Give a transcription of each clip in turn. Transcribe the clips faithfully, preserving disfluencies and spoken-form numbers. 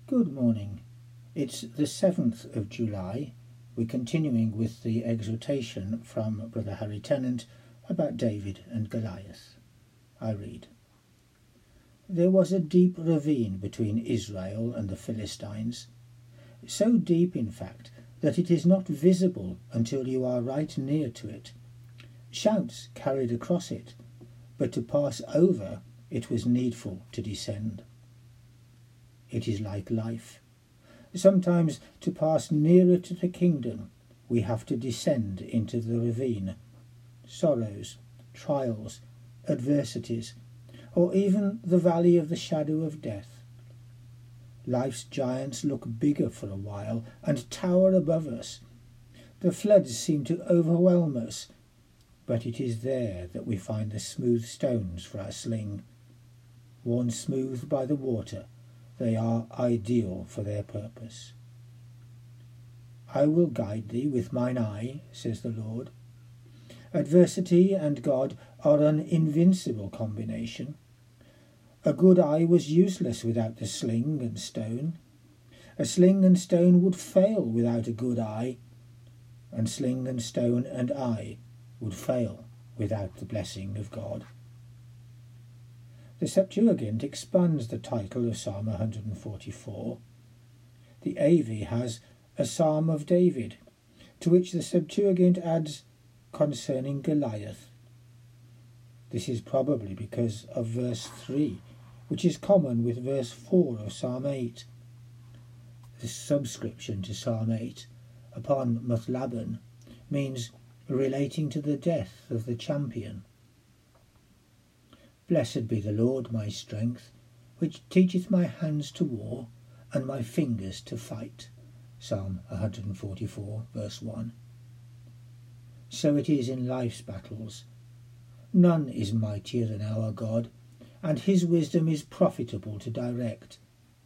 Good morning. It's the seventh of July. We're continuing with the exhortation from Brother Harry Tennant about David and Goliath. I read. There was a deep ravine between Israel and the Philistines, so deep in fact that it is not visible until you are right near to it. Shouts carried across it, but to pass over it was needful to descend. It is like life. Sometimes to pass nearer to the kingdom we have to descend into the ravine. Sorrows, trials, adversities, or even the valley of the shadow of death. Life's giants look bigger for a while and tower above us. The floods seem to overwhelm us, but it is there that we find the smooth stones for our sling. Worn smooth by the water, they are ideal for their purpose. I will guide thee with mine eye, says the Lord. Adversity and God are an invincible combination. A good eye was useless without the sling and stone. A sling and stone would fail without a good eye, and sling and stone and eye would fail without the blessing of God. The Septuagint expands the title of Psalm one hundred forty-four. The A V has a Psalm of David, to which the Septuagint adds concerning Goliath. This is probably because of verse three, which is common with verse four of Psalm eight. The subscription to Psalm eight, upon Muthlaban, means relating to the death of the champion. Blessed be the Lord my strength, which teacheth my hands to war, and my fingers to fight. Psalm one hundred forty-four, verse one. So it is in life's battles. None is mightier than our God, and his wisdom is profitable to direct.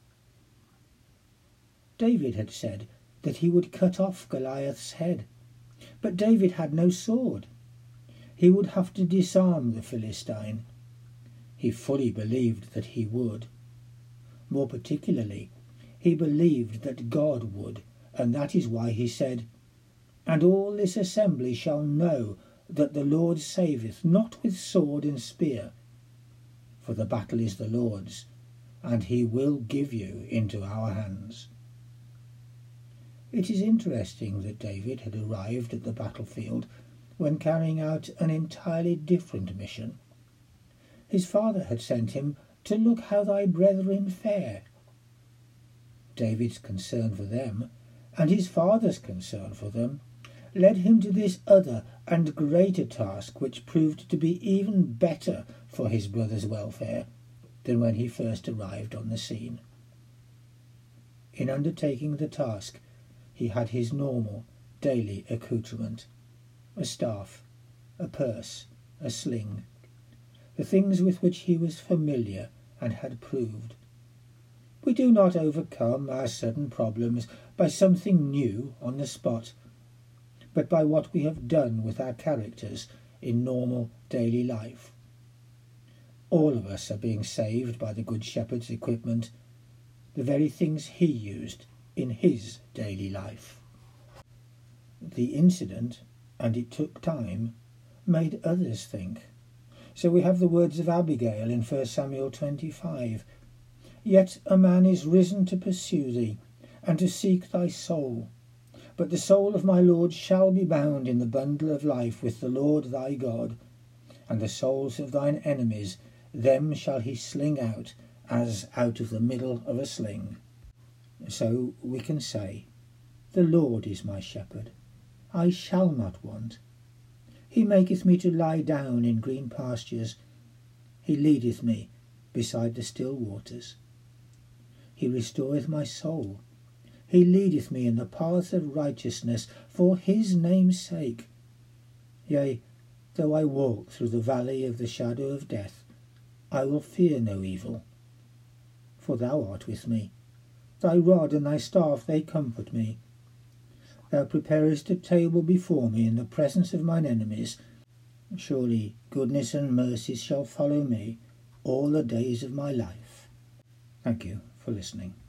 David had said that he would cut off Goliath's head, but David had no sword. He would have to disarm the Philistine. He fully believed that he would. More particularly, he believed that God would, and that is why he said, And all this assembly shall know that the Lord saveth not with sword and spear, for the battle is the Lord's, and he will give you into our hands. It is interesting that David had arrived at the battlefield when carrying out an entirely different mission. His father had sent him to look how thy brethren fare. David's concern for them, and his father's concern for them, led him to this other and greater task, which proved to be even better for his brother's welfare than when he first arrived on the scene. In undertaking the task, he had his normal, daily accoutrement, a staff, a purse, a sling, the things with which he was familiar and had proved. We do not overcome our sudden problems by something new on the spot, but by what we have done with our characters in normal daily life. All of us are being saved by the Good Shepherd's equipment, the very things he used in his daily life. The incident, and it took time, made others think. So we have the words of Abigail in First Samuel twenty-five. Yet a man is risen to pursue thee, and to seek thy soul. But the soul of my Lord shall be bound in the bundle of life with the Lord thy God, and the souls of thine enemies, them shall he sling out, as out of the middle of a sling. So we can say, The Lord is my shepherd, I shall not want. He maketh me to lie down in green pastures. He leadeth me beside the still waters. He restoreth my soul. He leadeth me in the paths of righteousness for his name's sake. Yea, though I walk through the valley of the shadow of death, I will fear no evil. For thou art with me. Thy rod and thy staff, they comfort me. Thou preparest a table before me in the presence of mine enemies. Surely goodness and mercy shall follow me all the days of my life. Thank you for listening.